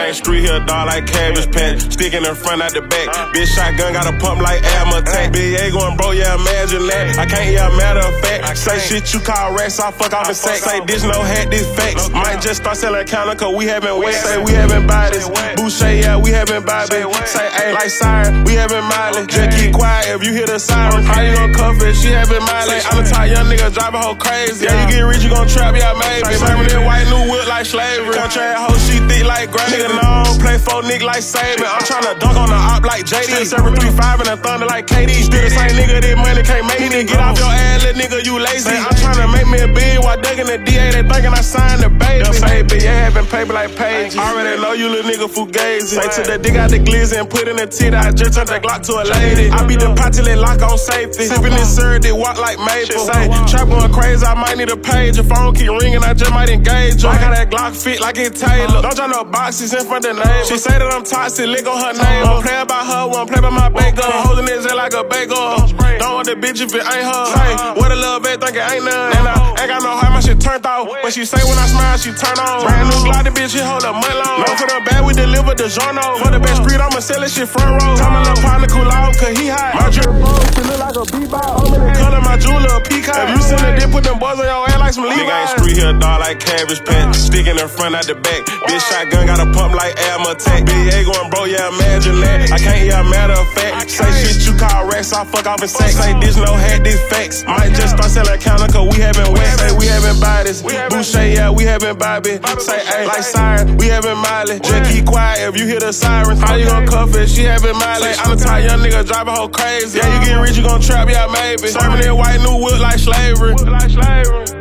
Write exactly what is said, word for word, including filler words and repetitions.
gang street here, dog, like Cabbage Patch. Stick in the front, out the back. Bitch shotgun got a pump like asthma attack. Big A going bro, yeah, imagine that. I can't, yeah, matter of fact. Say shit you call racks, I fuck off in sex. Say this no hat, this facts. Might just start selling counter, cause we haven't wet. Say we haven't bodies. Boucher, yeah, we haven't Bobby. Say, ayy, like siren, we haven't Miley. Just keep quiet if you hear the siren. How you gon' cuff it? She haven't Miley. I'm a tired young nigga driving hoe crazy. Yeah, you get rich, you gon' trap, yeah, maybe. Serving that white new whip like slavery. Country ass hoe, she thick like gravy. Nigga, no, play for nigga like Saban. I'm tryna dunk on the op like J D. Serving three five in the thunder like K D. Still the same nigga, that money can't make me. Get off your ass, little nigga, you lazy. I'm tryna make me a bid while ducking the D A. They thinking I signed the baby. Baby, yeah, having paper like pages. Already know you little nigga fugazi. Say to the dig out the glizzy and put in the tit. I just turned that Glock to a lady. I be the pot till it lock on safety. Sippin' this syrup, they walk like maple. Say, trap going crazy, I might need a page. If phone keep ringing, I just might engage. I got that Glock fit like it Taylor. Don't drop no boxes in front of the neighbor. She say that I'm toxic, lick on her name. Won't play about her, won't play by my bagel. Holding this head like a bagel. Don't want the bitch if it ain't her. Say, what a love at, think it ain't none. And I ain't got no heart, my shit turned off. But she say when I smile, she turn on. Brand new Glock, the bitch, she hold a month long. No for the bad, we deliver the journal. For the best street, I'ma sell this shit front row. Tell my little partner cool out, cause he hot. My drip bone, she look like a b-ball. Color my jeweler, a peacock. If you seen it, then put them boys on your ass like some Levi's. Nigga ain't street here, dog, like Cabbage Patch. Stick in the front, out the back. Bitch shotgun got a pump like asthma attack. Big A going bro, yeah, imagine that. I can't, yeah, matter of fact. Say shit you call racks, I fuck off in sex. Say this no hat, this facts. Might just start selling counter, cause we haven't wet. Say we haven't bodies. Boucher, yeah, we haven't Bobby. Say, ayy, like siren, we haven't Miley. Just keep quiet if you hear the sirens. How you gon' cuff it? She haven't Miley. I'm a tired young nigga driving hoe crazy. Yeah, you get rich, you gon' trap, yeah, maybe. Serving that white new whip like slavery.